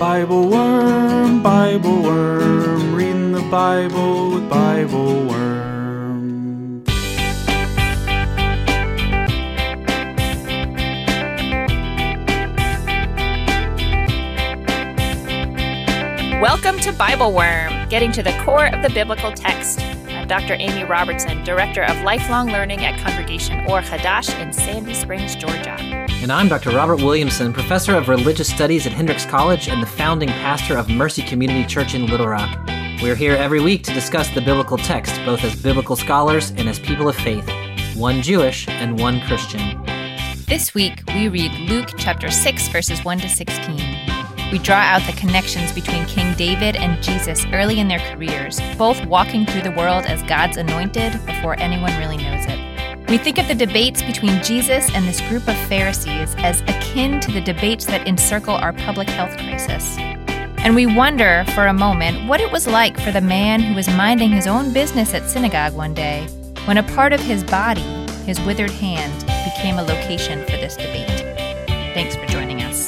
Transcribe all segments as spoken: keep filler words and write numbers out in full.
Bible Worm, Bible Worm, reading the Bible with Bible Worm. Welcome to Bible Worm, getting to the core of the biblical text. I'm Doctor Amy Robertson, Director of Lifelong Learning at Congregation Or Hadash in Sandy Springs, Georgia. And I'm Doctor Robert Williamson, Professor of Religious Studies at Hendrix College and the founding pastor of Mercy Community Church in Little Rock. We're here every week to discuss the biblical text, both as biblical scholars and as people of faith, one Jewish and one Christian. This week, we read Luke chapter six, verses one to sixteen. We draw out the connections between King David and Jesus early in their careers, both walking through the world as God's anointed before anyone really knows it. We think of the debates between Jesus and this group of Pharisees as akin to the debates that encircle our public health crisis. And we wonder for a moment what it was like for the man who was minding his own business at synagogue one day when a part of his body, his withered hand, became a location for this debate. Thanks for joining us.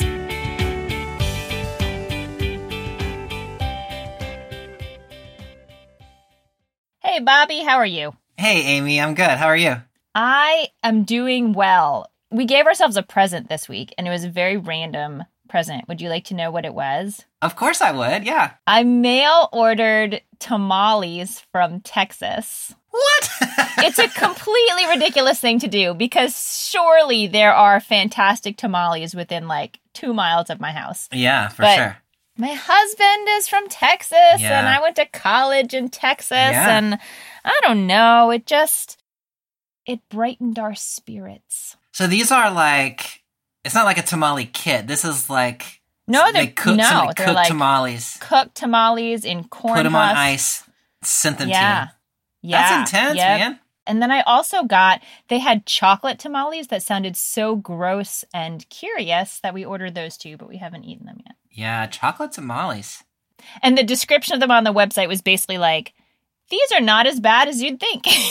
Hey, Bobby, how are you? Hey, Amy, I'm good. How are you? I am doing well. We gave ourselves a present this week, and it was a very random present. Would you like to know what it was? Of course I would, yeah. I mail-ordered tamales from Texas. What? It's a completely ridiculous thing to do, because surely there are fantastic tamales within, like, two miles of my house. Yeah, for but sure. My husband is from Texas, Yeah. and I went to college in Texas, Yeah. and I don't know, it just... It brightened our spirits. So these are like, it's not like a tamale kit. This is like, No, they're, they cook, no, somebody they're cooked like tamales, cooked tamales in corn put them on husks. ice, sent them Yeah. to you. Yeah. That's intense, Yep. man. And then I also got, they had chocolate tamales that sounded so gross and curious that we ordered those too, but we haven't eaten them yet. Yeah, chocolate tamales. And the description of them on the website was basically like, these are not as bad as you'd think. And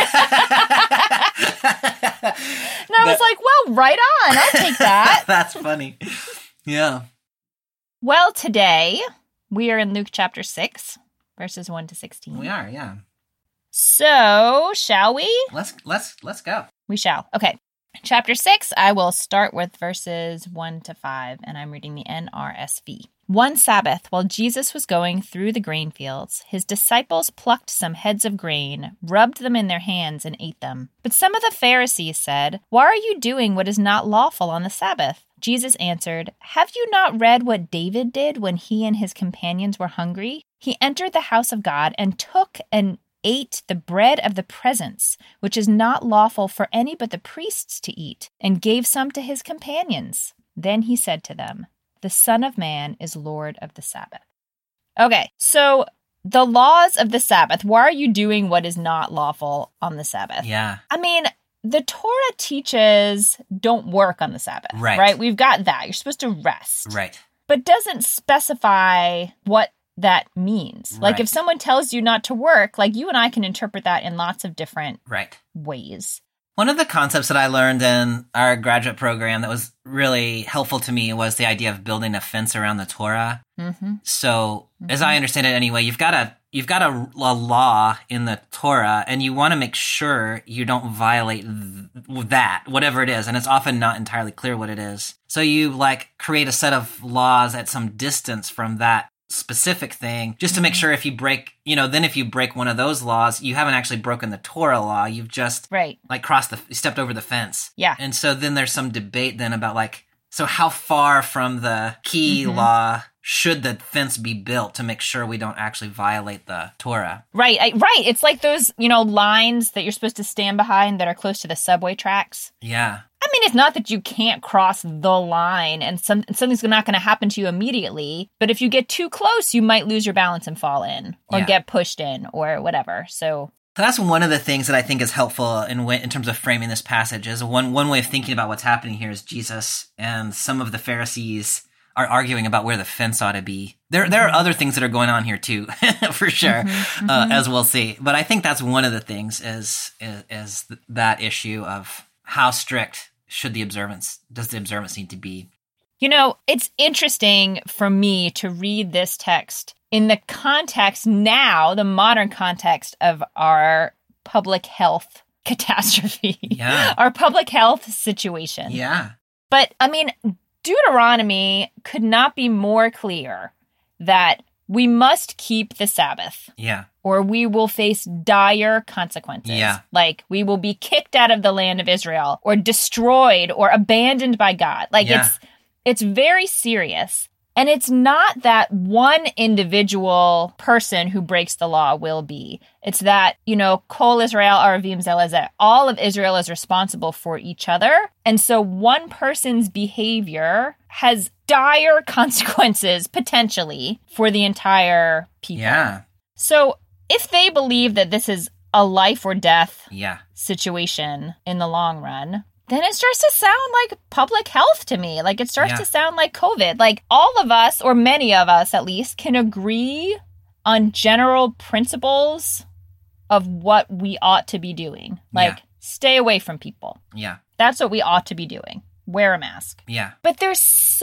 I was like, well, right on. I'll take that. That's funny. Yeah. Well, today we are in Luke chapter six, verses one to sixteen. We are, yeah. So, shall we? Let's let's let's go. We shall. Okay. Chapter six, I will start with verses one to five, and I'm reading the N R S V. One Sabbath, while Jesus was going through the grain fields, his disciples plucked some heads of grain, rubbed them in their hands, and ate them. But some of the Pharisees said, "Why are you doing what is not lawful on the Sabbath?" Jesus answered, "Have you not read what David did when he and his companions were hungry? He entered the house of God and took and ate the bread of the presence, which is not lawful for any but the priests to eat, and gave some to his companions. Then he said to them, 'The Son of Man is Lord of the Sabbath.'" Okay, so the laws of the Sabbath. Why are you doing what is not lawful on the Sabbath? Yeah. I mean, the Torah teaches don't work on the Sabbath, Right. right? We've got that. You're supposed to rest. Right. But doesn't specify what that means. Like Right. if someone tells you not to work, like you and I can interpret that in lots of different Right. ways. One of the concepts that I learned in our graduate program that was really helpful to me was the idea of building a fence around the Torah. Mm-hmm. So, Mhm. as I understand it anyway, you've got a you've got a, a law in the Torah, and you want to make sure you don't violate th- that, whatever it is. And it's often not entirely clear what it is. So you like create a set of laws at some distance from that specific thing, just to make sure if you break, you know, then if you break one of those laws, you haven't actually broken the Torah law. You've just Right. like crossed the, stepped over the fence. Yeah. And so then there's some debate then about like, so how far from the key Mhm. law should the fence be built to make sure we don't actually violate the Torah? Right. I, right. It's like those, you know, lines that you're supposed to stand behind that are close to the subway tracks. Yeah. I mean, it's not that you can't cross the line and some, something's not going to happen to you immediately, but if you get too close, you might lose your balance and fall in or Yeah. get pushed in or whatever. So So that's one of the things that I think is helpful in way, in terms of framing this passage. Is one one way of thinking about what's happening here is Jesus and some of the Pharisees are arguing about where the fence ought to be. There there are other things that are going on here too, for sure, Mm-hmm, uh, mm-hmm. as we'll see. But I think that's one of the things is is, is that issue of how strict should the observance does the observance need to be. You know, it's interesting for me to read this text in the context now, the modern context of our public health catastrophe, Yeah. our public health situation. Yeah. But I mean, Deuteronomy could not be more clear that we must keep the Sabbath Yeah. or we will face dire consequences. Yeah. Like we will be kicked out of the land of Israel or destroyed or abandoned by God. Like Yeah. it's it's very serious. And it's not that one individual person who breaks the law will be. It's that, you know, Kol Israel Aravim Zelazeh. All of Israel is responsible for each other. And so one person's behavior has dire consequences, potentially, for the entire people. Yeah. So if they believe that this is a life or death Yeah. situation in the long run, then it starts to sound like public health to me. Like it starts Yeah. to sound like COVID. Like all of us, or many of us at least, can agree on general principles of what we ought to be doing. Like Yeah. stay away from people. Yeah. That's what we ought to be doing. Wear a mask. Yeah. But there's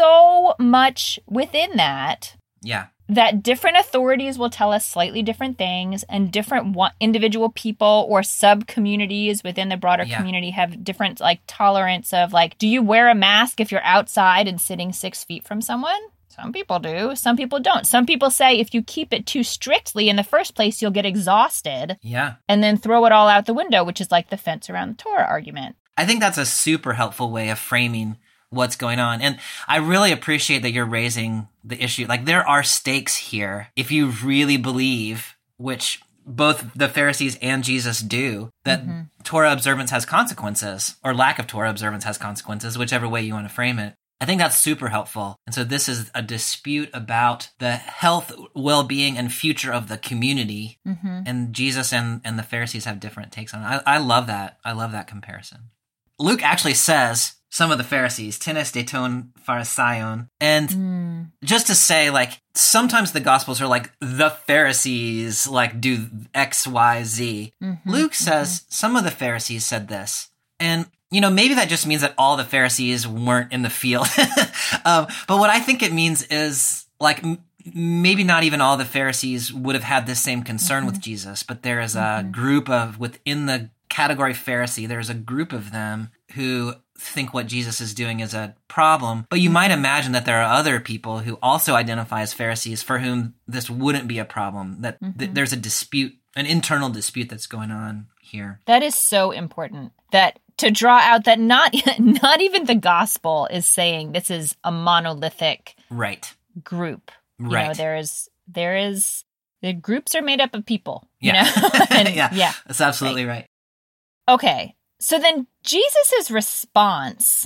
so much within that Yeah. that different authorities will tell us slightly different things, and different one, individual people or sub-communities within the broader Yeah. community have different like tolerance of like, do you wear a mask if you're outside and sitting six feet from someone? Some people do. Some people don't. Some people say if you keep it too strictly in the first place, you'll get exhausted Yeah. and then throw it all out the window, which is like the fence around the Torah argument. I think that's a super helpful way of framing what's going on. And I really appreciate that you're raising the issue. Like there are stakes here. If you really believe, which both the Pharisees and Jesus do, that Mm-hmm. Torah observance has consequences, or lack of Torah observance has consequences, whichever way you want to frame it. I think that's super helpful. And so this is a dispute about the health, well-being, and future of the community. Mm-hmm. And Jesus and, and the Pharisees have different takes on it. I, I love that. I love that comparison. Luke actually says some of the Pharisees, tenes de ton Pharisaion. And Mm. just to say, like, sometimes the Gospels are like, the Pharisees, like, do X, Y, Z. Mm-hmm. Luke says some of the Pharisees said this. And, you know, maybe that just means that all the Pharisees weren't in the field. um, but what I think it means is, like, m- maybe not even all the Pharisees would have had this same concern Mm-hmm. with Jesus, but there is a Mhm. group of, within the category Pharisee, there's a group of them who think what Jesus is doing is a problem. But you might imagine that there are other people who also identify as Pharisees for whom this wouldn't be a problem, that th- Mhm. there's a dispute, an internal dispute that's going on here. That is so important, that to draw out that not not even the gospel is saying this is a monolithic Right. group. You Right. know, there is there is the groups are made up of people. You Yeah. know? And, Yeah. yeah. That's absolutely right. Okay. So then Jesus's response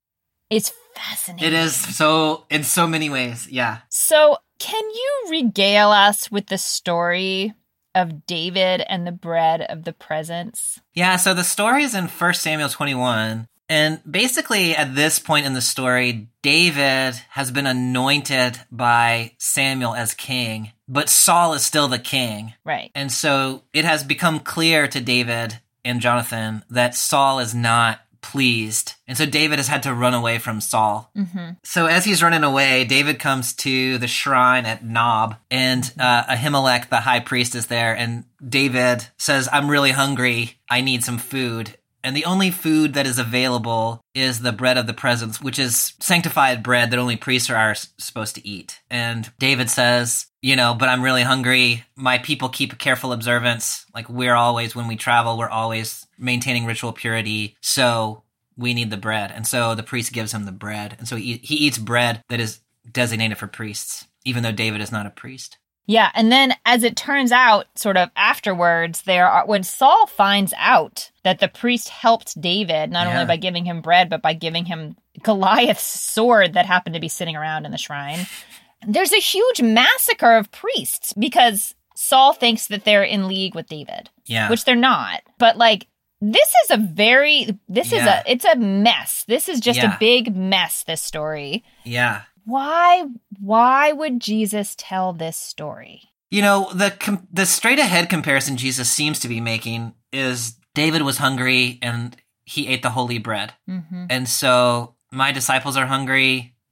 is fascinating. It is so, in so many ways. Yeah. So can you regale us with the story of David and the bread of the presence? Yeah, so the story is in First Samuel twenty-one. And basically, at this point in the story, David has been anointed by Samuel as king, but Saul is still the king. Right. And so it has become clear to David and Jonathan that Saul is not pleased. And so David has had to run away from Saul. Mm-hmm. So as he's running away, David comes to the shrine at Nob, and uh, Ahimelech, the high priest, is there. And David says, I'm really hungry. I need some food. And the only food that is available is the bread of the presence, which is sanctified bread that only priests are supposed to eat. And David says, you know, but I'm really hungry. My people keep a careful observance. Like we're always, when we travel, we're always maintaining ritual purity. So we need the bread. And so the priest gives him the bread. And so he, he eats bread that is designated for priests, even though David is not a priest. Yeah, and then as it turns out, sort of afterwards, there are when Saul finds out that the priest helped David, not Yeah. only by giving him bread, but by giving him Goliath's sword that happened to be sitting around in the shrine, there's a huge massacre of priests because Saul thinks that they're in league with David, Yeah. which they're not. But like, this is a very, this Yeah. is a, it's a mess. This is just Yeah. a big mess, this story. Yeah. Why, why would Jesus tell this story? You know, the com- the straight ahead comparison Jesus seems to be making is David was hungry and he ate the holy bread. Mm-hmm. And so my disciples are hungry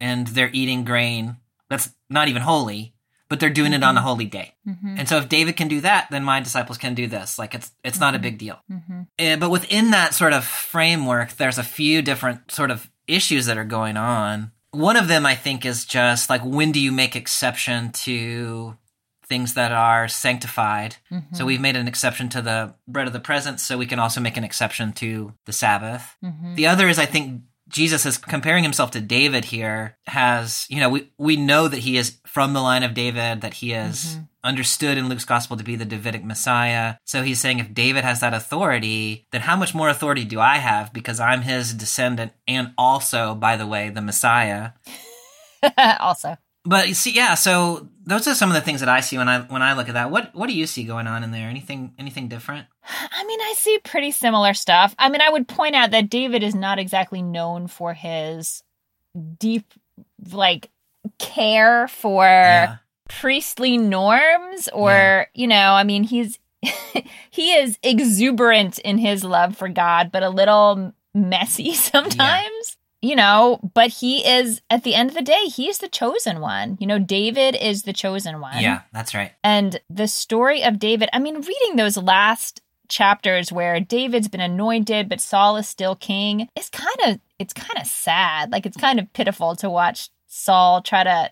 and they're eating grain that's not even holy, but they're doing mm-hmm. it on a holy day. Mm-hmm. And so if David can do that, then my disciples can do this. Like it's it's mm-hmm. not a big deal. Mm-hmm. Uh, but within that sort of framework, there's a few different sort of issues that are going on. One of them, I think, is just like, when do you make exception to things that are sanctified? Mm-hmm. So we've made an exception to the bread of the presence, so we can also make an exception to the Sabbath. Mm-hmm. The other is, I think, Jesus is comparing himself to David here, has, you know, we, we know that he is from the line of David, that he is mm-hmm. understood in Luke's gospel to be the Davidic Messiah. So he's saying, if David has that authority, then how much more authority do I have, because I'm his descendant and also, by the way, the Messiah. Also. But you see, yeah, so those are some of the things that I see when I when I look at that. What what do you see going on in there? Anything anything different? I mean, I see pretty similar stuff. I mean, I would point out that David is not exactly known for his deep, like, care for yeah. priestly norms or, yeah. you know, I mean, he's he is exuberant in his love for God, but a little messy sometimes. Yeah. You know, but he is, at the end of the day, he is the chosen one. You know, David is the chosen one. Yeah, that's right. And the story of David, I mean, reading those last chapters where David's been anointed, but Saul is still king, it's kind of, it's kind of sad. Like, it's kind of pitiful to watch Saul try to,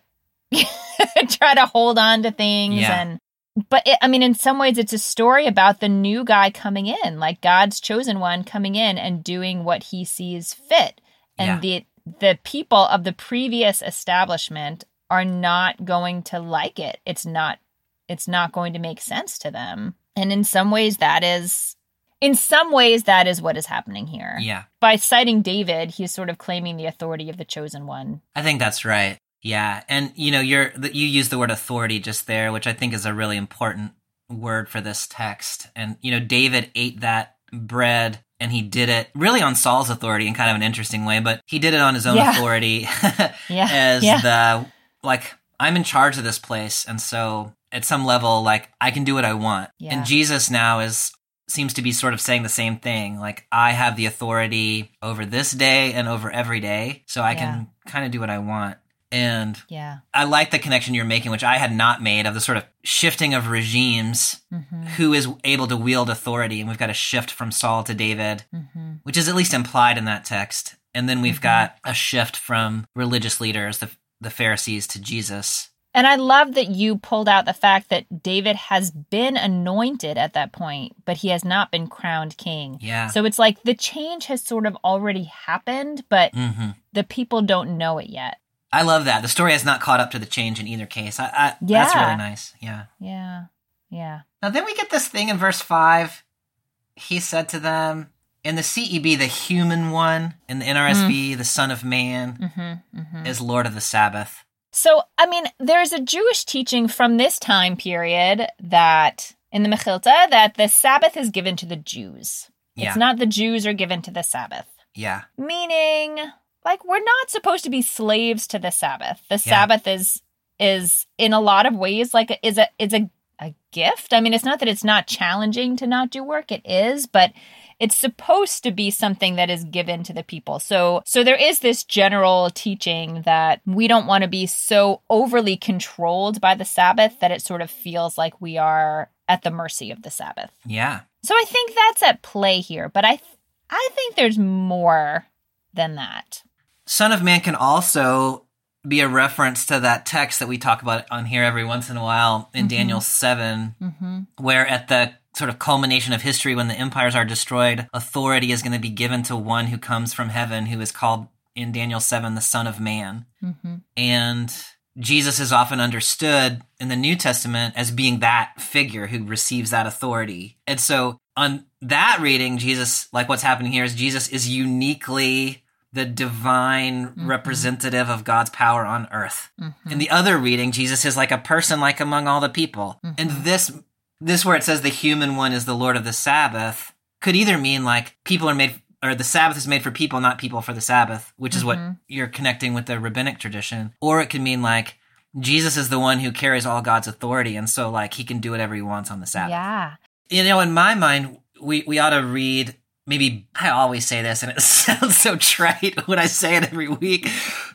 try to hold on to things. Yeah. And, but it, I mean, in some ways, it's a story about the new guy coming in, like God's chosen one coming in and doing what he sees fit. And yeah. the the people of the previous establishment are not going to like it. It's not it's not going to make sense to them. And in some ways that is in some ways that is what is happening here. Yeah. By citing David, he's sort of claiming the authority of the chosen one. I think that's right. Yeah. And you know, you're you use the word authority just there, which I think is a really important word for this text. And you know, David ate that bread, and he did it really on Saul's authority in kind of an interesting way, but he did it on his own yeah. authority yeah. as yeah. the, like, I'm in charge of this place. And so at some level, like, I can do what I want. Yeah. And Jesus now is, seems to be sort of saying the same thing. Like, I have the authority over this day and over every day, so I yeah. can kind of do what I want. And yeah. I like the connection you're making, which I had not made, of the sort of shifting of regimes, mm-hmm. who is able to wield authority. And we've got a shift from Saul to David, mm-hmm. which is at least implied in that text. And then we've mm-hmm. got a shift from religious leaders, the, the Pharisees, to Jesus. And I love that you pulled out the fact that David has been anointed at that point, but he has not been crowned king. Yeah. So it's like the change has sort of already happened, but mm-hmm. the people don't know it yet. I love that. The story has not caught up to the change in either case. I, I, yeah. That's really nice. Yeah. Yeah. Yeah. Now then we get this thing in verse five. He said to them, in the C E B, the human one, in the N R S V, mm. the Son of Man, mm-hmm, mm-hmm. is Lord of the Sabbath. So, I mean, there's a Jewish teaching from this time period that, in the Mechilta, that the Sabbath is given to the Jews. Yeah. It's not the Jews are given to the Sabbath. Yeah. Meaning, like, we're not supposed to be slaves to the Sabbath. The yeah. Sabbath is, is in a lot of ways, like, is a is a, a gift. I mean, it's not that it's not challenging to not do work. It is, but it's supposed to be something that is given to the people. So so there is this general teaching that we don't want to be so overly controlled by the Sabbath that it sort of feels like we are at the mercy of the Sabbath. Yeah. So I think that's at play here, but I th- I think there's more than that. Son of Man can also be a reference to that text that we talk about on here every once in a while in mm-hmm. Daniel seven, mm-hmm. where at the sort of culmination of history, when the empires are destroyed, authority is going to be given to one who comes from heaven, who is called in Daniel seven the Son of Man. Mm-hmm. And Jesus is often understood in the New Testament as being that figure who receives that authority. And so on that reading, Jesus, like what's happening here, is Jesus is uniquely the divine mm-hmm. representative of God's power on earth. Mm-hmm. In the other reading, Jesus is like a person like among all the people. Mm-hmm. And this This where it says the human one is the Lord of the Sabbath could either mean like people are made, or the Sabbath is made for people, not people for the Sabbath, which is mm-hmm. what you're connecting with the rabbinic tradition. Or it could mean like Jesus is the one who carries all God's authority, and so like he can do whatever he wants on the Sabbath. Yeah. You know, in my mind, we, we ought to read, maybe I always say this and it sounds so trite when I say it every week,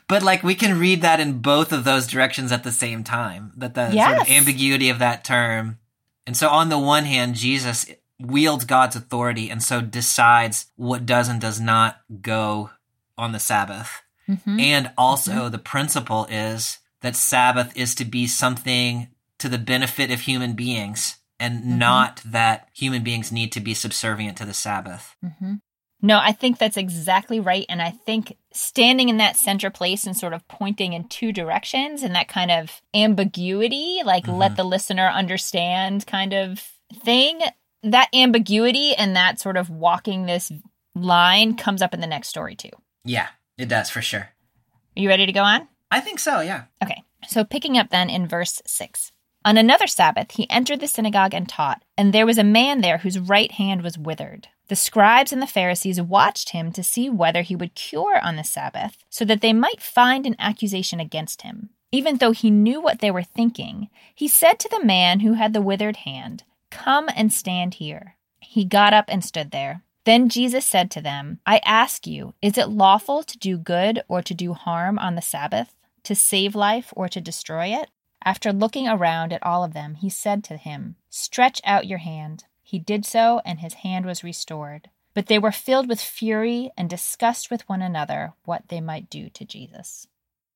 But like we can read that in both of those directions at the same time, that the Yes. sort of ambiguity of that term. And so on the one hand, Jesus wields God's authority and so decides what does and does not go on the Sabbath. Mm-hmm. And also the principle is that Sabbath is to be something to the benefit of human beings and Mm-hmm. not that human beings need to be subservient to the Sabbath. Mm-hmm. No, I think that's exactly right. And I think standing in that center place and sort of pointing in two directions and that kind of ambiguity, like Mhm. let the listener understand kind of thing, that ambiguity and that sort of walking this line comes up in the next story too. Yeah, it does for sure. Are you ready to go on? I think so, yeah. Okay, so picking up then in verse six. On another Sabbath, he entered the synagogue and taught, and there was a man there whose right hand was withered. The scribes and the Pharisees watched him to see whether he would cure on the Sabbath, so that they might find an accusation against him. Even though he knew what they were thinking, he said to the man who had the withered hand, "Come and stand here." He got up and stood there. Then Jesus said to them, "I ask you, is it lawful to do good or to do harm on the Sabbath, to save life or to destroy it?" After looking around at all of them, he said to him, "Stretch out your hand." He did so, and his hand was restored. But they were filled with fury and discussed with one another what they might do to Jesus.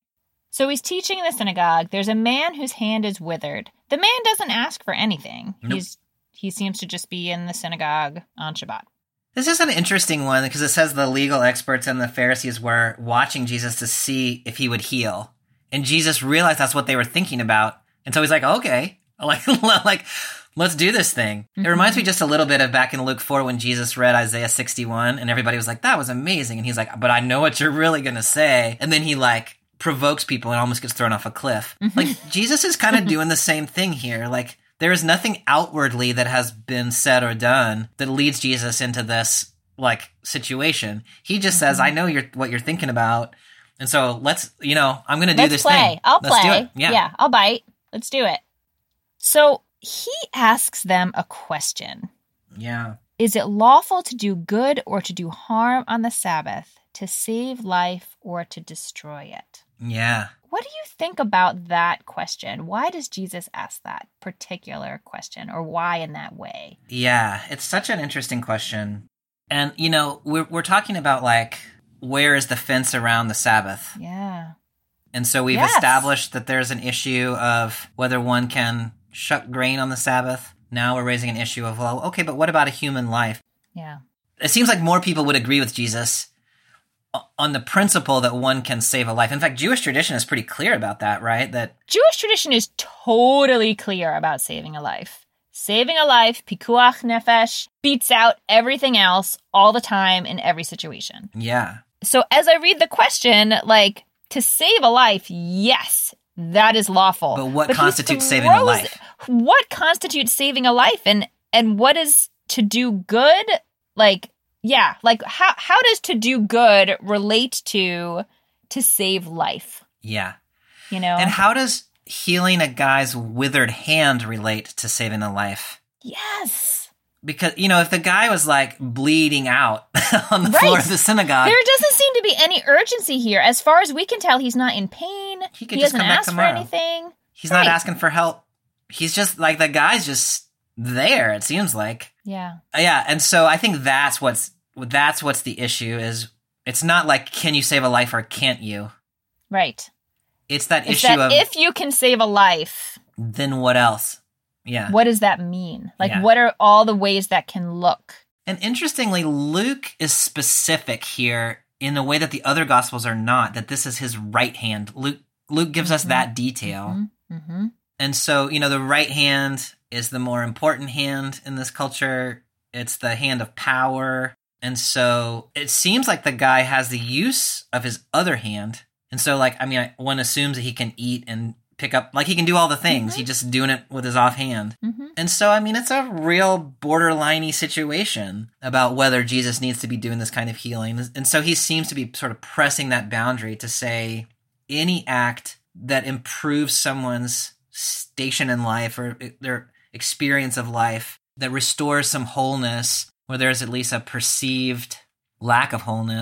So he's teaching in the synagogue. There's a man whose hand is withered. The man doesn't ask for anything. Nope. He's he seems to just be in the synagogue on Shabbat. This is an interesting one because it says the legal experts and the Pharisees were watching Jesus to see if he would heal. And Jesus realized that's what they were thinking about. And so he's like, okay, like, like let's do this thing. Mm-hmm. It reminds me just a little bit of back in Luke four when Jesus read Isaiah sixty-one and everybody was like, that was amazing. And he's like, but I know what you're really going to say. And then he like provokes people and almost gets thrown off a cliff. Mm-hmm. Like Jesus is kind of doing the same thing here. Like there is nothing outwardly that has been said or done that leads Jesus into this like situation. He just mm-hmm. says, I know you're what you're thinking about. And so let's, you know, I'm going to do let's this play. thing. I'll let's play. Do it. Yeah. yeah, I'll bite. Let's do it. So he asks them a question. Yeah. Is it lawful to do good or to do harm on the Sabbath, to save life or to destroy it? Yeah. What do you think about that question? Why does Jesus ask that particular question, or why in that way? Yeah, it's such an interesting question. And, you know, we're we're talking about like, where is the fence around the Sabbath? Yeah. And so we've yes. established that there's an issue of whether one can shuck grain on the Sabbath. Now we're raising an issue of, well, okay, but what about a human life? Yeah. It seems like more people would agree with Jesus on the principle that one can save a life. In fact, Jewish tradition is pretty clear about that, right? That Jewish tradition is totally clear about saving a life. Saving a life, pikuach nefesh, beats out everything else all the time in every situation. Yeah. So as I read the question, like, to save a life, yes, that is lawful. But what but constitutes saving a life? What constitutes saving a life? And and what is to do good? Like, yeah, like how how does to do good relate to to save life? Yeah. You know? And how does healing a guy's withered hand relate to saving a life? Yes. Because, you know, if the guy was like bleeding out on the right. floor of the synagogue. There doesn't seem to be any urgency here. As far as we can tell, he's not in pain. He, could he just doesn't come back ask for tomorrow. anything. He's right. not asking for help. He's just like, the guy's just there, it seems like. Yeah. Yeah. And so I think that's what's, that's what's the issue is it's not like, can you save a life or can't you? Right. It's that it's issue that of if you can save a life, then what else? Yeah. What does that mean? Like, yeah. what are all the ways that can look? And interestingly, Luke is specific here in the way that the other Gospels are not, that this is his right hand. Luke Luke gives mm-hmm. us that detail. Mm-hmm. Mm-hmm. And so, you know, the right hand is the more important hand in this culture. It's the hand of power. And so it seems like the guy has the use of his other hand. And so, like, I mean, one assumes that he can eat and pick up, like he can do all the things. Mm-hmm. He's just doing it with his offhand. Mm-hmm. And so, I mean, it's a real borderliney situation about whether Jesus needs to be doing this kind of healing. And so he seems to be sort of pressing that boundary to say any act that improves someone's station in life or their experience of life, that restores some wholeness, where there's at least a perceived lack of wholeness,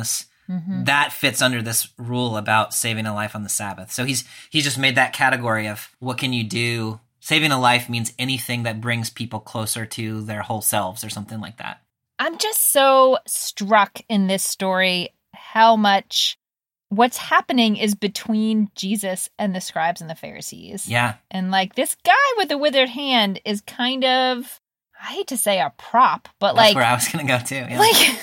Mm-hmm. that fits under this rule about saving a life on the Sabbath. So he's he's just made that category of what can you do? Saving a life means anything that brings people closer to their whole selves or something like that. I'm just so struck in this story how much what's happening is between Jesus and the scribes and the Pharisees. Yeah. And like this guy with the withered hand is kind of, I hate to say a prop, but That's like, where I was going to go too. Yeah. like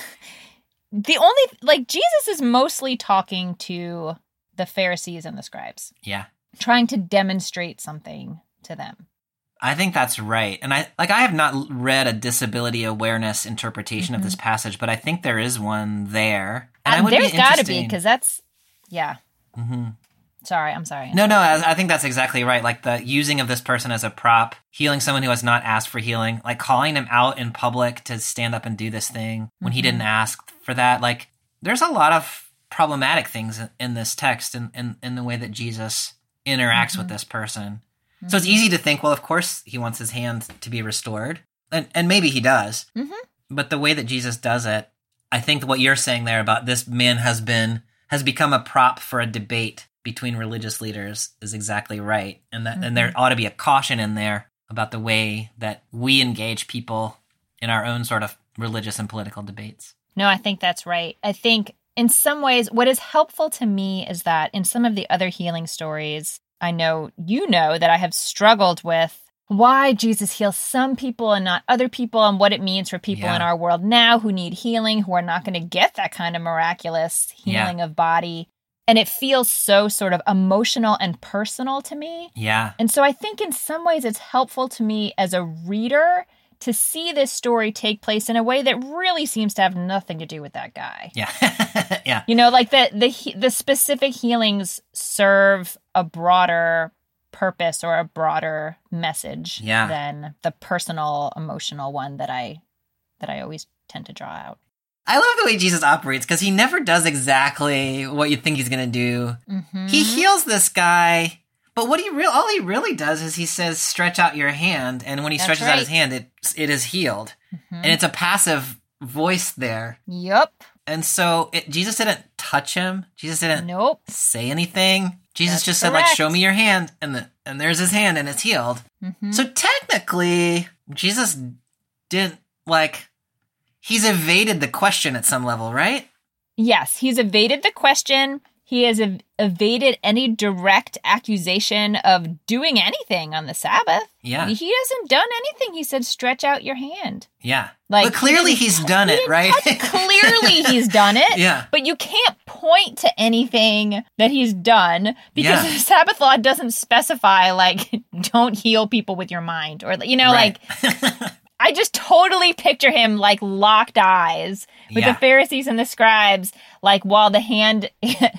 the only, like Jesus is mostly talking to the Pharisees and the scribes, yeah. trying to demonstrate something to them. I think that's right. And I like I have not read a disability awareness interpretation Mm-hmm. of this passage, but I think there is one there. And I Uh, would there's be got to be, interesting- because that's, yeah. Mm-hmm. Sorry, I'm sorry. No, no, I, I think that's exactly right. Like the using of this person as a prop, healing someone who has not asked for healing, like calling him out in public to stand up and do this thing when he Mhm. didn't ask for that. Like there's a lot of problematic things in, in this text and in, in, in the way that Jesus interacts Mhm. with this person. So it's easy to think, well, of course he wants his hand to be restored. And, and maybe he does. Mhm. But the way that Jesus does it, I think what you're saying there about this man has been, has become a prop for a debate between religious leaders is exactly right. And that, and there ought to be a caution in there about the way that we engage people in our own sort of religious and political debates. No, I think that's right. I think in some ways, what is helpful to me is that in some of the other healing stories, I know you know that I have struggled with why Jesus heals some people and not other people, and what it means for people Yeah. in our world now who need healing, who are not going to get that kind of miraculous healing of body. And it feels so sort of emotional and personal to me. Yeah. And so I think in some ways it's helpful to me as a reader to see this story take place in a way that really seems to have nothing to do with that guy. Yeah. yeah. You know, like the the he- the specific healings serve a broader purpose or a broader message Yeah. than the personal emotional one that I that I always tend to draw out. I love the way Jesus operates because he never does exactly what you think he's going to do. Mm-hmm. He heals this guy, but what he real all he really does is he says, "Stretch out your hand," and when he That's stretches out right. his hand, it it is healed, Mhm. and it's a passive voice there. Yup. And so it, Jesus didn't touch him. Jesus didn't Nope. say anything. Jesus That's just said, "Like, correct. show me your hand," and the and there's his hand, and it's healed. Mhm. So technically, Jesus didn't like. He's evaded the question at some level, right? Yes, he's evaded the question. He has ev- evaded any direct accusation of doing anything on the Sabbath. Yeah. He hasn't done anything. He said, stretch out your hand. Yeah. Like, but clearly he didn't- he's done he it, didn't right? touch- Clearly he's done it. Yeah. But you can't point to anything that he's done because Yeah. the Sabbath law doesn't specify, like, don't heal people with your mind. Or, you know, Right. like, I just totally picture him, like, locked eyes with Yeah. the Pharisees and the scribes, like, while the hand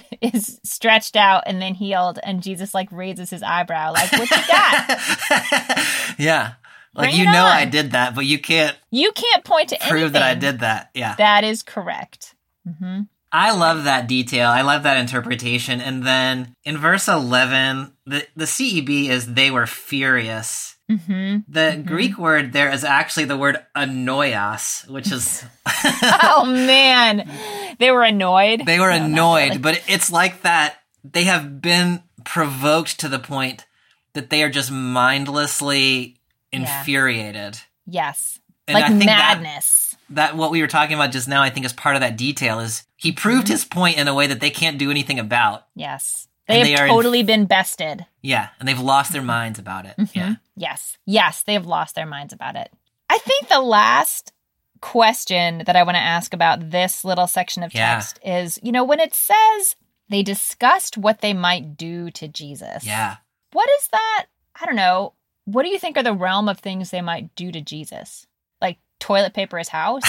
is stretched out and then healed, and Jesus, like, raises his eyebrow, like, what you got? Yeah. Like, Bring you it know on. I did that, but you can't You can't point to anything. prove that I did that. Yeah. That is correct. Mm-hmm. I love that detail. I love that interpretation. And then in verse eleven, the, the C E B is they were furious. Mm-hmm. The Greek word there is actually the word annoios, which is Oh, man. They were annoyed. they were No, not annoyed, really. but it's like that they have been provoked to the point that they are just mindlessly Yeah. infuriated. Yes. And like I think that- madness. That what we were talking about just now, I think is part of that detail is he proved Mm-hmm. his point in a way that they can't do anything about. Yes. And They they have are in- totally been bested. Yeah. And they've lost their minds about it. Yeah. Yes. Yes. They have lost their minds about it. I think the last question that I want to ask about this little section of Yeah. text is, you know, when it says they discussed what they might do to Jesus. Yeah. What is that? I don't know. What do you think are the realm of things they might do to Jesus? Like toilet paper his house?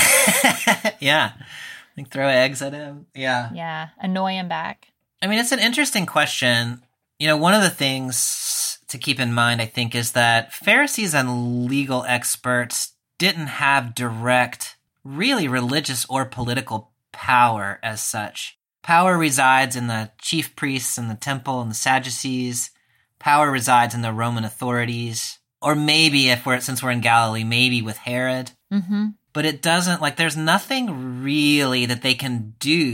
Yeah. Like throw eggs at him. Yeah. Yeah. Annoy him back. I mean, it's an interesting question. You know, one of the things to keep in mind, I think, is that Pharisees and legal experts didn't have direct, really religious or political power as such. Power resides in the chief priests and the temple and the Sadducees. Power resides in the Roman authorities. Or maybe, if we're since we're in Galilee, maybe with Herod. Mm-hmm. But it doesn't, like, there's nothing really that they can do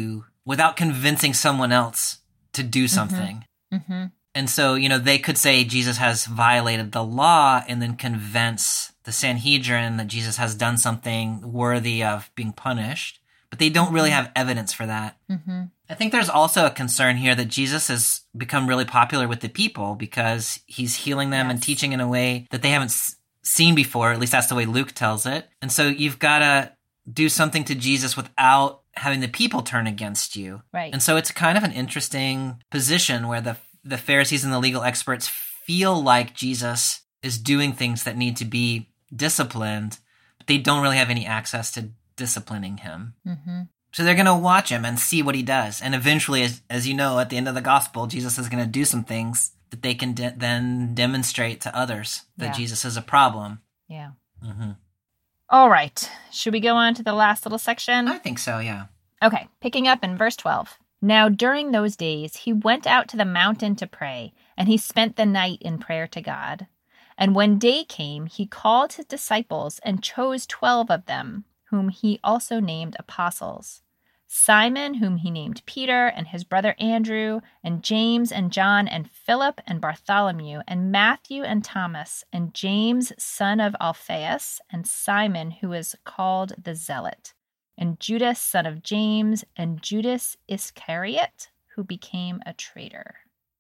without convincing someone else to do something. Mm-hmm. And so, you know, they could say Jesus has violated the law and then convince the Sanhedrin that Jesus has done something worthy of being punished, but they don't really have evidence for that. Mm-hmm. I think there's also a concern here that Jesus has become really popular with the people because he's healing them Yes. and teaching in a way that they haven't s- seen before. At least that's the way Luke tells it. And so you've got to do something to Jesus without having the people turn against you. Right. And so it's kind of an interesting position where the the Pharisees and the legal experts feel like Jesus is doing things that need to be disciplined, but they don't really have any access to disciplining him. Mm-hmm. So they're going to watch him and see what he does. And eventually, as, as you know, at the end of the gospel, Jesus is going to do some things that they can de- then demonstrate to others that Yeah. Jesus is a problem. Yeah. Mm-hmm. All right. Should we go on to the last little section? I think so, yeah. Okay, picking up in verse twelve. Now during those days he went out to the mountain to pray, and he spent the night in prayer to God. And when day came, he called his disciples and chose twelve of them, whom he also named apostles. Simon, whom he named Peter, and his brother Andrew, and James and John, and Philip and Bartholomew, and Matthew and Thomas, and James, son of Alphaeus, and Simon, who is called the Zealot, and Judas, son of James, and Judas Iscariot, who became a traitor.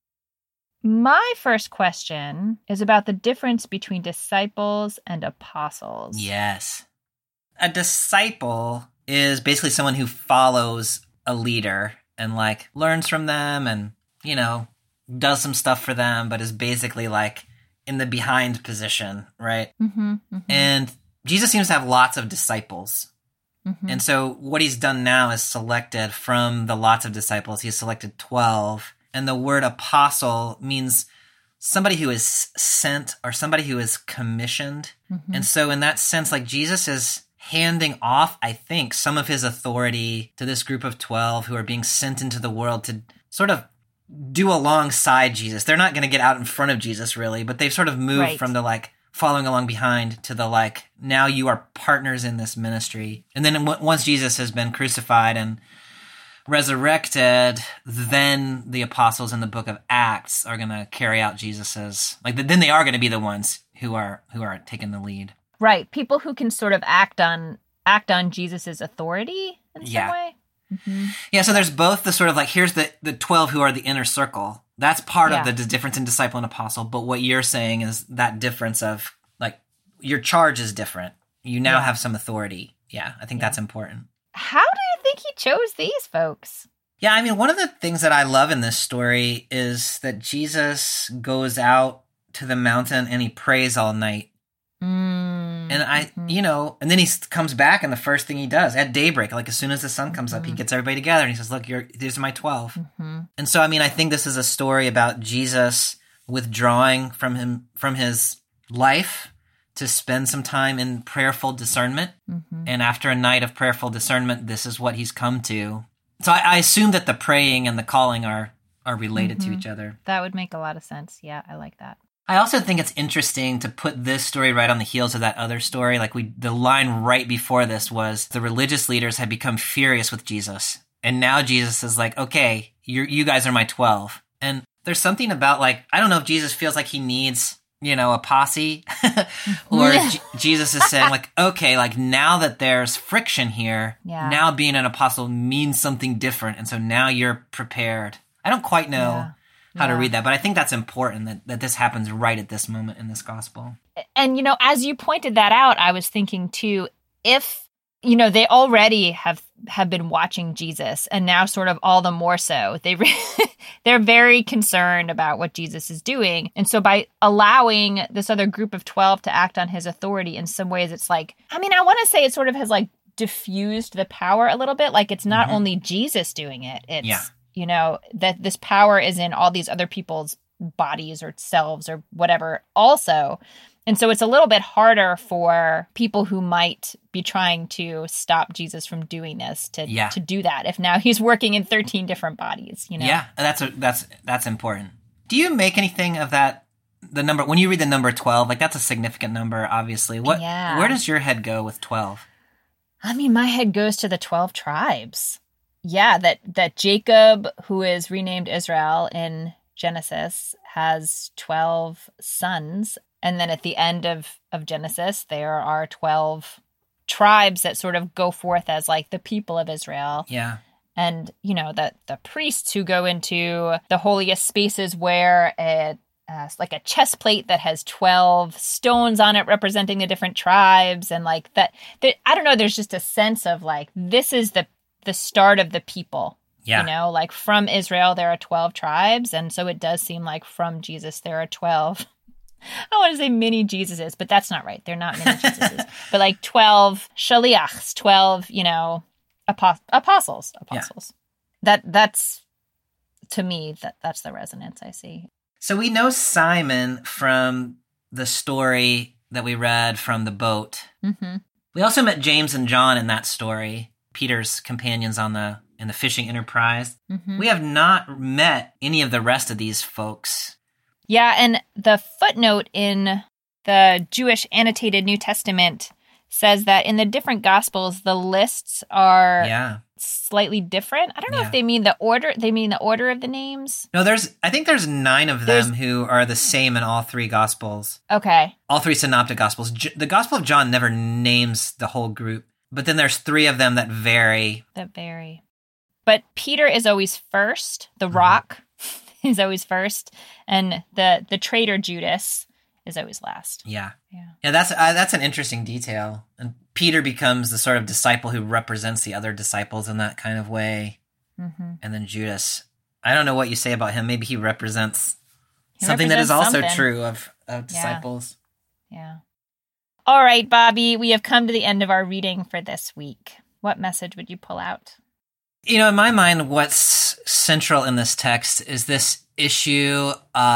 My first question is about the difference between disciples and apostles. Yes. A disciple is basically someone who follows a leader and, like, learns from them and, you know, does some stuff for them, but is basically, like, in the behind position, right? Mm-hmm, mm-hmm, And Jesus seems to have lots of disciples. mm-hmm. And so what he's done now is selected from the lots of disciples. He's selected twelve. And the word apostle means somebody who is sent or somebody who is commissioned. Mm-hmm. And so in that sense, like, Jesus is handing off, I think, some of his authority to this group of twelve who are being sent into the world to sort of do alongside Jesus. They're not going to get out in front of Jesus, really, but they've sort of moved Right. from the, like, following along behind to the, like, now you are partners in this ministry. And then w- once Jesus has been crucified and resurrected, then the apostles in the book of Acts are going to carry out Jesus's, like, then they are going to be the ones who are who are taking the lead. Right, people who can sort of act on act on Jesus's authority in some Yeah. way. Mm-hmm. Yeah, so there's both the sort of, like, here's the the twelve who are the inner circle. That's part Yeah. of the d- difference in disciple and apostle. But what you're saying is that difference of, like, your charge is different. You now Yeah. have some authority. Yeah, I think that's important. How do you think he chose these folks? Yeah, I mean, one of the things that I love in this story is that Jesus goes out to the mountain and he prays all night. Mm, And I, mhm. you know, and then he s- comes back, and the first thing he does at daybreak, like as soon as the sun comes up, he gets everybody together and he says, "Look, you're these are my twelve." Mhm. And so, I mean, I think this is a story about Jesus withdrawing from him from his life to spend some time in prayerful discernment. Mhm. And after a night of prayerful discernment, this is what he's come to. So I, I assume that the praying and the calling are are related to Mhm. each other. That would make a lot of sense. Yeah, I like that. I also think it's interesting to put this story right on the heels of that other story. Like, we, the line right before this was the religious leaders had become furious with Jesus. And now Jesus is like, okay, you you guys are my twelve. And there's something about, like, I don't know if Jesus feels like he needs, you know, a posse or J- Jesus is saying, like, okay, like, now that there's friction here, Yeah. now being an apostle means something different. And so now you're prepared. I don't quite know Yeah. how to Yeah. read that, but I think that's important that, that this happens right at this moment in this gospel. And, you know, as you pointed that out, I was thinking too, if, you know, they already have, have been watching Jesus, and now sort of all the more so, they re- they're very concerned about what Jesus is doing. And so by allowing this other group of twelve to act on his authority, in some ways, it's like, I mean, I want to say it sort of has, like, diffused the power a little bit. Like, it's not Mhm. only Jesus doing it. It's, Yeah. you know, that this power is in all these other people's bodies or selves or whatever also. And so it's a little bit harder for people who might be trying to stop Jesus from doing this to Yeah. to do that, if now he's working in thirteen different bodies, you know? Yeah, that's a, that's that's important. Do you make anything of that? The number, when you read the number twelve, like, that's a significant number, obviously. What? Yeah. Where does your head go with twelve? I mean, my head goes to the twelve tribes. yeah, that, that Jacob, who is renamed Israel in Genesis, has twelve sons. And then at the end of, of Genesis, there are twelve tribes that sort of go forth as like the people of Israel. Yeah. And, you know, the, the priests who go into the holiest spaces wear a, uh, like a chest plate that has twelve stones on it representing the different tribes. And like that, that, I don't know, there's just a sense of like, this is the, the start of the people. Yeah. You know, like from Israel, there are twelve tribes. And so it does seem like from Jesus, there are twelve. I want to say mini Jesuses, but that's not right. They're not mini Jesuses. But like twelve shaliachs, twelve, you know, apost- apostles, apostles. Yeah. That that's, to me, that that's the resonance I see. So we know Simon from the story that we read from the boat. Mm-hmm. We also met James and John in that story, Peter's companions on the in the fishing enterprise. Mm-hmm. We have not met any of the rest of these folks. Yeah, and the footnote in the Jewish annotated New Testament says that in the different Gospels, the lists are yeah. slightly different. I don't know yeah. if they mean the order. They mean the order of the names. No, there's. I think there's nine of them There's, who are the same in all three Gospels. Okay. All three synoptic Gospels. J- the Gospel of John never names the whole group, but then there's three of them that vary. That vary. But Peter is always first. The Mm-hmm. rock is always first, and the the traitor Judas is always last. Yeah, yeah, yeah. That's uh, that's an interesting detail. And Peter becomes the sort of disciple who represents the other disciples in that kind of way. Mm-hmm. And then Judas, I don't know what you say about him. Maybe he represents he something represents that is also something. true of of disciples. Yeah. yeah. All right, Bobby, we have come to the end of our reading for this week. What message would you pull out? You know, in my mind, what's central in this text is this issue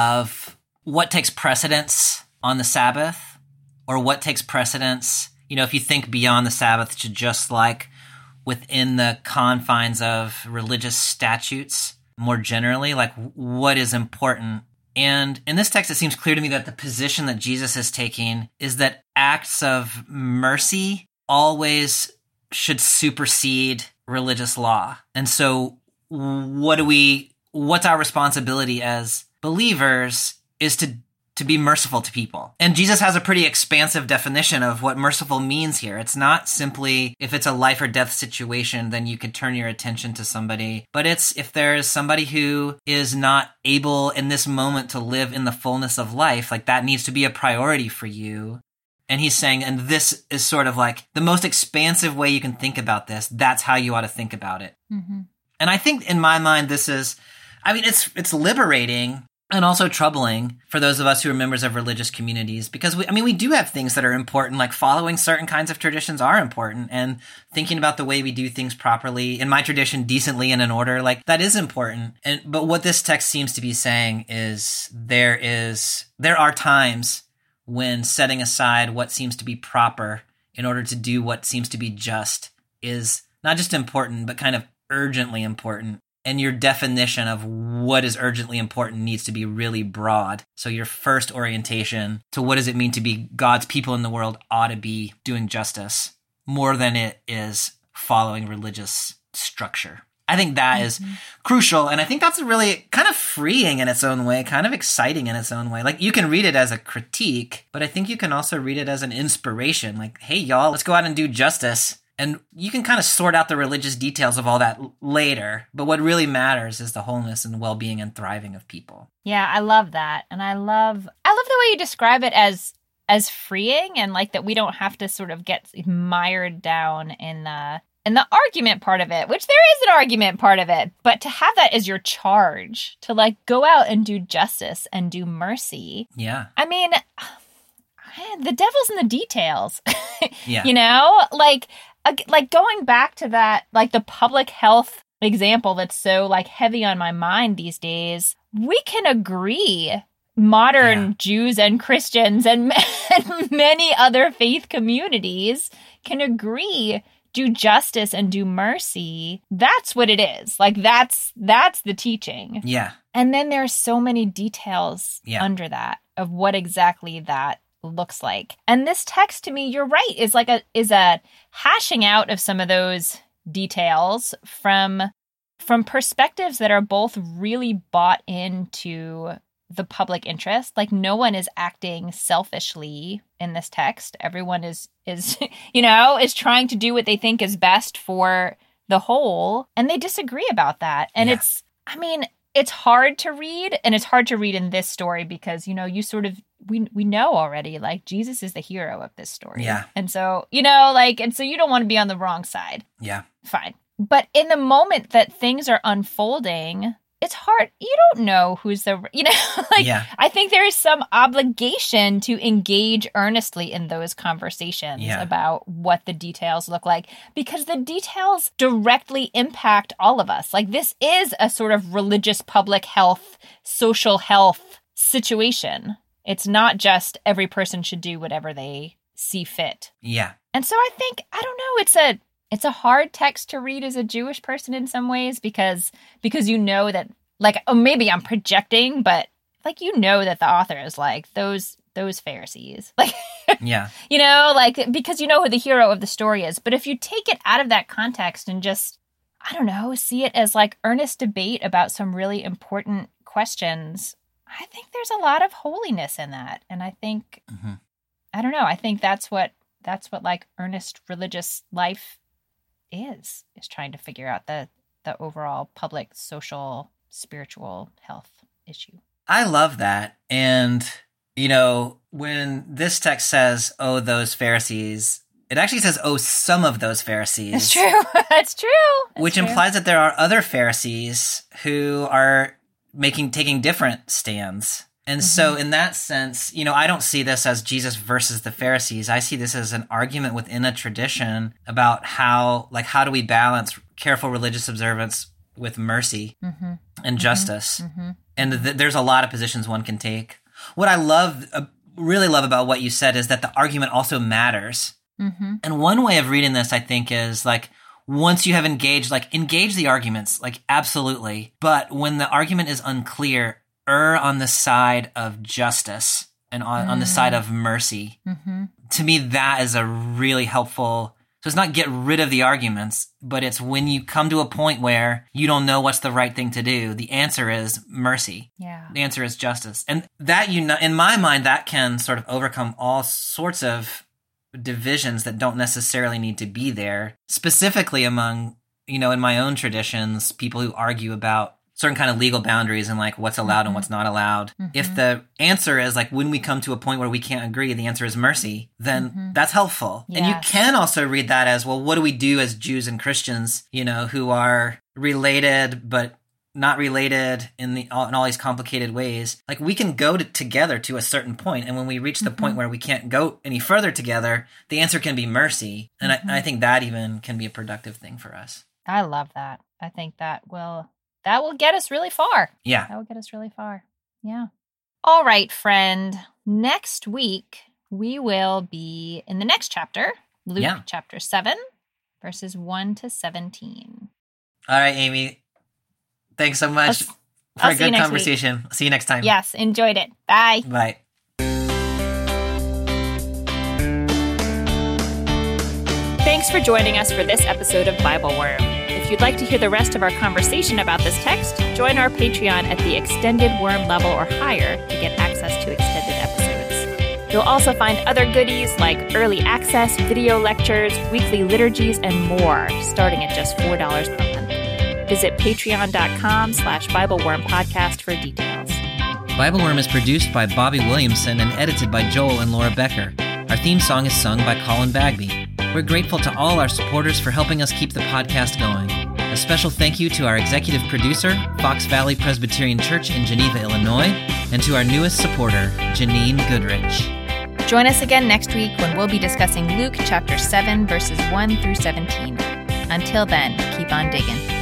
of what takes precedence on the Sabbath, or what takes precedence, you know, if you think beyond the Sabbath to just like within the confines of religious statutes more generally, like what is important. And in this text, it seems clear to me that the position that Jesus is taking is that acts of mercy always should supersede religious law. And so what do we, what's our responsibility as believers is to, to be merciful to people. And Jesus has a pretty expansive definition of what merciful means here. It's not simply if it's a life or death situation, then you could turn your attention to somebody, but it's if there's somebody who is not able in this moment to live in the fullness of life, like that needs to be a priority for you. And he's saying, and this is sort of like the most expansive way you can think about this. That's how you ought to think about it. Mm-hmm. And I think in my mind, this is, I mean, it's it's liberating and also troubling for those of us who are members of religious communities, because we, I mean, we do have things that are important, like following certain kinds of traditions are important, and thinking about the way we do things properly, in my tradition, decently and in order, like that is important. And but what this text seems to be saying is there is there are times when setting aside what seems to be proper in order to do what seems to be just is not just important, but kind of urgently important. And your definition of what is urgently important needs to be really broad. So your first orientation to what does it mean to be God's people in the world ought to be doing justice more than it is following religious structure. I think that is mm-hmm. crucial. And I think that's really kind of freeing in its own way, kind of exciting in its own way. Like you can read it as a critique, but I think you can also read it as an inspiration. Like, hey, y'all, let's go out and do justice. And you can kind of sort out the religious details of all that l- later. But what really matters is the wholeness and well-being and thriving of people. Yeah, I love that. And I love I love the way you describe it as as freeing, and like that we don't have to sort of get mired down in the in the argument part of it, which there is an argument part of it, but to have that as your charge, to like go out and do justice and do mercy. Yeah. I mean, the devil's in the details. Yeah. You know, like like going back to that, like the public health example that's so like heavy on my mind these days. We can agree, modern yeah. Jews and Christians and, and many other faith communities can agree, do justice and do mercy. That's what it is. Like that's that's the teaching. Yeah. And then there's so many details yeah. under that of what exactly that looks like. And this text, to me, you're right, is like a is a hashing out of some of those details from from perspectives that are both really bought into the public interest. Like, no one is acting selfishly in this text. Everyone is, is, you know, is trying to do what they think is best for the whole. And they disagree about that. And yeah. it's, I mean, it's hard to read, and it's hard to read in this story because, you know, you sort of, we we know already, like, Jesus is the hero of this story. Yeah. And so, you know, like, and so you don't want to be on the wrong side. Yeah. Fine. But in the moment that things are unfolding, it's hard. You don't know who's the, you know, like, yeah. I think there is some obligation to engage earnestly in those conversations yeah. about what the details look like, because the details directly impact all of us. Like, this is a sort of religious public health, social health situation. It's not just every person should do whatever they see fit. Yeah. And so I think, I don't know, it's a, It's a hard text to read as a Jewish person in some ways because because you know that, like, oh, maybe I'm projecting, but, like, you know that the author is like, those those Pharisees. Like, yeah. You know, like, because you know who the hero of the story is. But if you take it out of that context and just, I don't know, see it as, like, earnest debate about some really important questions, I think there's a lot of holiness in that. And I think, mm-hmm. I don't know, I think that's what, that's what, like, earnest religious life is, is trying to figure out the, the overall public, social, spiritual health issue. I love that. And, you know, when this text says, oh, those Pharisees, it actually says, oh, some of those Pharisees. That's true. That's true. That's which true. implies that there are other Pharisees who are making, taking different stands. And mm-hmm. so in that sense, you know, I don't see this as Jesus versus the Pharisees. I see this as an argument within a tradition about how, like, how do we balance careful religious observance with mercy mm-hmm. and mm-hmm. justice? Mm-hmm. And th- there's a lot of positions one can take. What I love, uh, really love about what you said is that the argument also matters. Mm-hmm. And one way of reading this, I think, is like, once you have engaged, like, engage the arguments, like, absolutely. But when the argument is unclear, err on the side of justice and on, mm. on the side of mercy. Mm-hmm. To me, that is a really helpful. So it's not get rid of the arguments, but it's when you come to a point where you don't know what's the right thing to do, the answer is mercy. Yeah. The answer is justice. And that, you know, in my mind, that can sort of overcome all sorts of divisions that don't necessarily need to be there, specifically among, you know, in my own traditions, people who argue about certain kind of legal boundaries and like what's allowed mm-hmm. and what's not allowed. Mm-hmm. If the answer is like when we come to a point where we can't agree, the answer is mercy, then mm-hmm. that's helpful. Yes. And you can also read that as, well, what do we do as Jews and Christians, you know, who are related but not related in the in all these complicated ways? Like, we can go to, together to a certain point, and when we reach the mm-hmm. point where we can't go any further together, the answer can be mercy. And mm-hmm. I, I think that even can be a productive thing for us. I love that. I think that will... That will get us really far. Yeah. That will get us really far. Yeah. All right, friend. Next week, we will be in the next chapter, Luke yeah. chapter seven, verses one to seventeen. All right, Amy. Thanks so much I'll, for I'll a good conversation. Week. See you next time. Yes, enjoyed it. Bye. Bye. Thanks for joining us for this episode of Bible Worm. If you'd like to hear the rest of our conversation about this text, join our Patreon at the extended worm level or higher to get access to extended episodes. You'll also find other goodies like early access, video lectures, weekly liturgies, and more, starting at just four dollars per month. Visit patreon.com slash BibleWorm podcast for details. Bible Worm is produced by Bobby Williamson and edited by Joel and Laura Becker. Our theme song is sung by Colin Bagby. We're grateful to all our supporters for helping us keep the podcast going. A special thank you to our executive producer, Fox Valley Presbyterian Church in Geneva, Illinois, and to our newest supporter, Janine Goodrich. Join us again next week when we'll be discussing Luke chapter seven, verses one through seventeen. Until then, keep on digging.